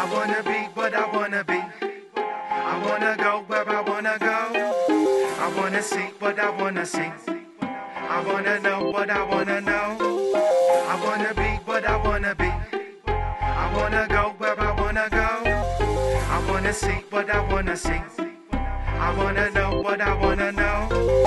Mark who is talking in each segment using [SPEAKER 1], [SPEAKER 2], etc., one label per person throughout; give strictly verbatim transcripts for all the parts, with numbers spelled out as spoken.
[SPEAKER 1] I wanna be what I wanna be. I wanna go where I wanna go. I wanna see what I wanna see. I wanna know what I wanna know. I wanna be what I wanna be. I wanna go where I wanna go. I wanna see what I wanna see. I wanna know what I wanna know.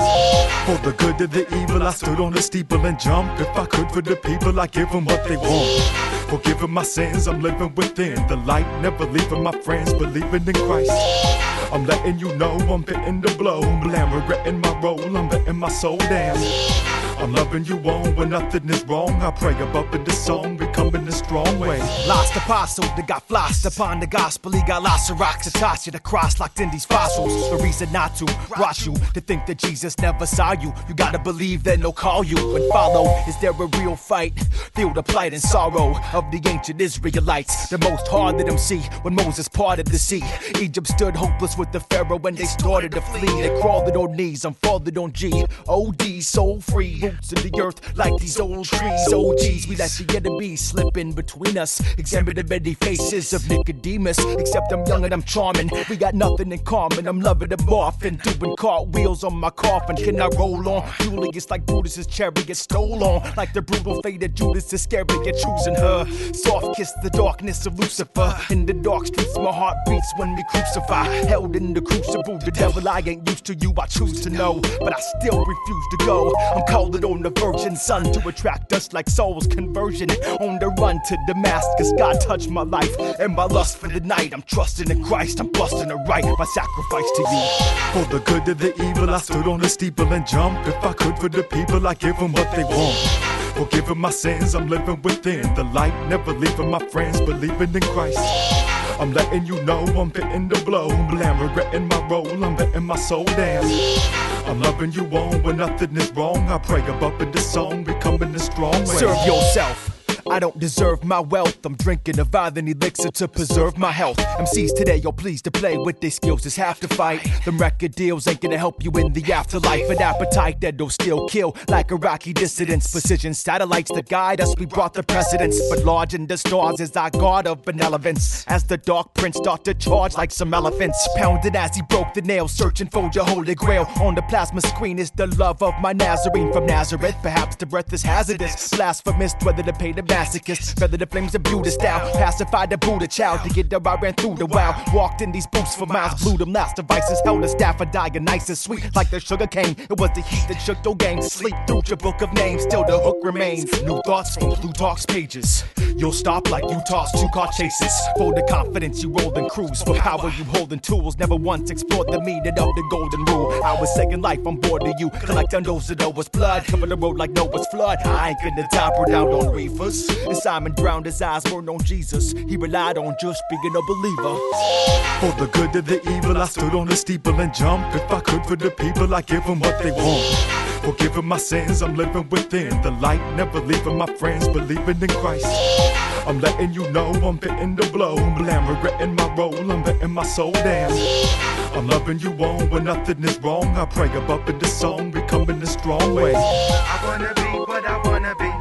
[SPEAKER 2] For the good of the evil, I stood on the steeple and jumped. If I could for the people, I give them what they want. Forgiving my sins, I'm living within the light. Never leaving my friends, believing in Christ. I'm letting you know I'm fitting the blow. I'm regretting my role, I'm letting my soul down. I'm loving you on when nothing is wrong. I pray above in the song, becoming a strong way.
[SPEAKER 3] Lost apostle that got flossed upon the gospel. He got lots of rocks attached to the cross, locked in these fossils. The reason not to watch you, to think that Jesus never saw you. You gotta believe that he'll call you and follow. Is there a real fight? Feel the plight and sorrow of the ancient Israelites. The most hard that them see when Moses parted the sea. Egypt stood hopeless with the Pharaoh when they started to flee. They crawled on knees, I'm falling on G. O D, soul free. Roots in the earth like these old trees. O Gs, we let the enemy slip in between us. Examine the many faces of Nicodemus. Except I'm young and I'm charming. We got nothing in common. I'm loving them off and doing cartwheels on my coffin. Can I roll on? Julius like Brutus's chariot stole on. Like the brutal fate of Judas Iscariot choosing her. Soft kiss the darkness of Lucifer. In the dark streets my heart beats when we crucify. Held in the crucible, the devil I ain't used to you. I choose to know, but I still refuse to go. I'm calling on the virgin son to attract us like Saul's conversion. On the run to Damascus, God touched my life and my lust for the night. I'm trusting in Christ, I'm busting it right, my sacrifice to you.
[SPEAKER 2] For the good of the evil, I stood on the steeple and jumped. If I could for the people, I give them what they want. Forgiving my sins, I'm living within the light. Never leaving my friends, believing in Christ. I'm letting you know I'm fitting the blow. I'm regretting my role, I'm letting my soul down. I'm loving you on when nothing is wrong. I pray above in the song, becoming a strong way.
[SPEAKER 3] Serve yourself. I don't deserve my wealth. I'm drinking a violent elixir to preserve my health. M Cs today, you're pleased to play with their skills is half the fight. Them record deals ain't gonna help you in the afterlife. An appetite that'll still kill like Iraqi dissidents. Precision satellites that guide us, we brought the precedence. But large in the stars is our god of benevolence. As the dark prince start to charge like some elephants. Pounded as he broke the nail, searching for your holy grail. On the plasma screen is the love of my Nazarene from Nazareth. Perhaps the breath is hazardous, blasphemous, whether to pay the masochist, feather the flames of Buddha style, pacified the Buddha child. To get there I ran through the wild, walked in these boots for miles, blew them last devices, held a staff of Dionysus, sweet like the sugar cane. It was the heat that shook your game. Sleep through your book of names, still the hook remains. New thoughts from Plutarch's pages. You'll stop like Utah's two-car chases. For the confidence you roll and cruise, for power you holding tools. Never once explored the meaning of the golden rule. I was second life on board of you, collect those of Noah's blood, cover the road like Noah's flood. I ain't gonna die, brought out on reefers. And Simon drowned his eyes, weren't on Jesus. He relied on just being a believer.
[SPEAKER 2] For the good of the evil, I stood on the steeple and jumped. If I could for the people, I give them what they want. Forgiving my sins, I'm living within the light. Never leaving my friends, believing in Christ. I'm letting you know I'm fitting the blow. I'm regretting my role, I'm letting my soul down. I'm loving you on when nothing is wrong. I pray above in the song, becoming a strong way.
[SPEAKER 1] I wanna be what I wanna be.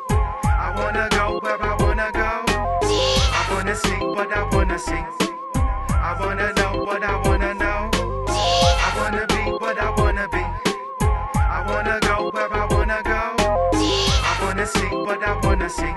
[SPEAKER 1] I wanna go where I wanna go. I wanna see what I wanna see. I wanna know what I wanna know. I wanna be what I wanna be. I wanna go where I wanna go. I wanna see what I wanna see.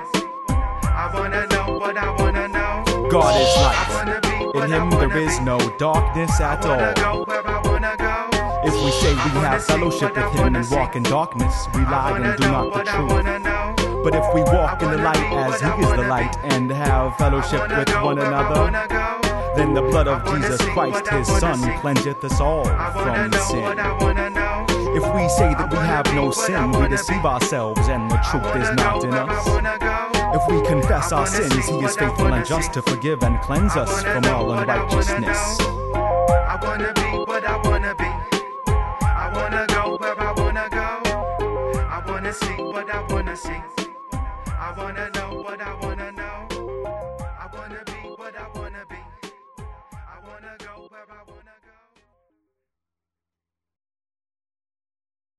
[SPEAKER 1] I wanna know what I wanna know.
[SPEAKER 3] God is
[SPEAKER 1] I
[SPEAKER 3] light.
[SPEAKER 1] wanna be what
[SPEAKER 3] In
[SPEAKER 1] I
[SPEAKER 3] him
[SPEAKER 1] wanna
[SPEAKER 3] there is
[SPEAKER 1] be.
[SPEAKER 3] no darkness at
[SPEAKER 1] I wanna
[SPEAKER 3] all.
[SPEAKER 1] go where I wanna go.
[SPEAKER 3] If we say we
[SPEAKER 1] I wanna
[SPEAKER 3] have
[SPEAKER 1] see
[SPEAKER 3] fellowship
[SPEAKER 1] what I
[SPEAKER 3] with him
[SPEAKER 1] wanna
[SPEAKER 3] and
[SPEAKER 1] see.
[SPEAKER 3] walk in darkness, we
[SPEAKER 1] I
[SPEAKER 3] lie
[SPEAKER 1] wanna
[SPEAKER 3] and do
[SPEAKER 1] know
[SPEAKER 3] not the
[SPEAKER 1] what I
[SPEAKER 3] truth.
[SPEAKER 1] wanna know.
[SPEAKER 3] But if we walk
[SPEAKER 1] I
[SPEAKER 3] in the
[SPEAKER 1] wanna
[SPEAKER 3] light
[SPEAKER 1] be
[SPEAKER 3] as
[SPEAKER 1] what
[SPEAKER 3] he
[SPEAKER 1] I
[SPEAKER 3] is the
[SPEAKER 1] wanna
[SPEAKER 3] light
[SPEAKER 1] be.
[SPEAKER 3] and have fellowship
[SPEAKER 1] I wanna
[SPEAKER 3] with
[SPEAKER 1] go
[SPEAKER 3] one
[SPEAKER 1] where I
[SPEAKER 3] another,
[SPEAKER 1] wanna go.
[SPEAKER 3] then the blood
[SPEAKER 1] I
[SPEAKER 3] of
[SPEAKER 1] wanna
[SPEAKER 3] Jesus
[SPEAKER 1] see
[SPEAKER 3] Christ,
[SPEAKER 1] what I
[SPEAKER 3] his
[SPEAKER 1] wanna
[SPEAKER 3] son,
[SPEAKER 1] see.
[SPEAKER 3] cleanseth us all
[SPEAKER 1] I wanna
[SPEAKER 3] from
[SPEAKER 1] know
[SPEAKER 3] sin.
[SPEAKER 1] what I wanna know.
[SPEAKER 3] If we say that we
[SPEAKER 1] I wanna
[SPEAKER 3] have
[SPEAKER 1] be
[SPEAKER 3] no
[SPEAKER 1] what I
[SPEAKER 3] sin, we
[SPEAKER 1] wanna
[SPEAKER 3] deceive
[SPEAKER 1] be.
[SPEAKER 3] ourselves and the
[SPEAKER 1] I
[SPEAKER 3] truth is
[SPEAKER 1] wanna
[SPEAKER 3] not
[SPEAKER 1] go
[SPEAKER 3] in
[SPEAKER 1] where I
[SPEAKER 3] us.
[SPEAKER 1] wanna go.
[SPEAKER 3] If we confess
[SPEAKER 1] I
[SPEAKER 3] our
[SPEAKER 1] wanna
[SPEAKER 3] sins,
[SPEAKER 1] see
[SPEAKER 3] he is
[SPEAKER 1] what I
[SPEAKER 3] faithful
[SPEAKER 1] wanna
[SPEAKER 3] and just
[SPEAKER 1] see.
[SPEAKER 3] to forgive and cleanse
[SPEAKER 1] I
[SPEAKER 3] us
[SPEAKER 1] wanna
[SPEAKER 3] from
[SPEAKER 1] know
[SPEAKER 3] all
[SPEAKER 1] what I wanna
[SPEAKER 3] unrighteousness.
[SPEAKER 1] know. I wanna be what I wanna be. I wanna go where I wanna go. I wanna see what I wanna see. I wanna know what I wanna